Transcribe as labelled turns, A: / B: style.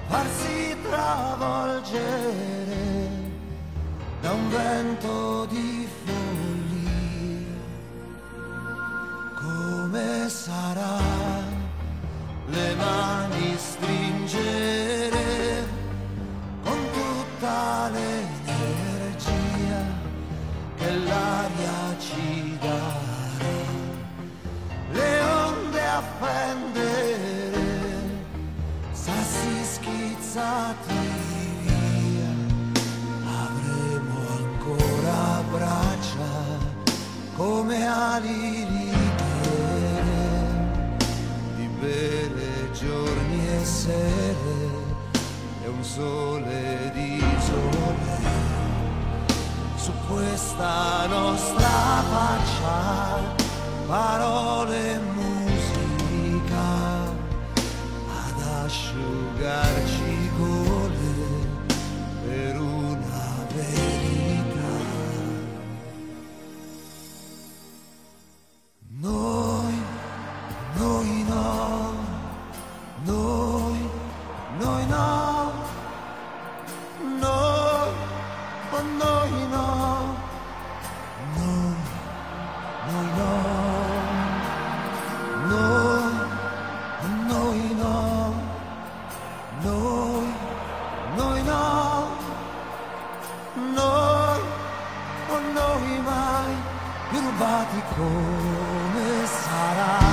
A: farsi travolgere da un vento di follia. Come sarà le mani stringere con tutta l'energia che l'aria ci darà, le onde affendere, sassi schizzati via, avremo ancora braccia come ali libere, giorni e sere e un sole di sole su questa nostra faccia, parole e musica ad asciugarci i gole per una verità. Noi no, noi no, noi, oh noi no, noi no, noi, oh noi no, noi no, noi, oh noi mai più rubati come sarà.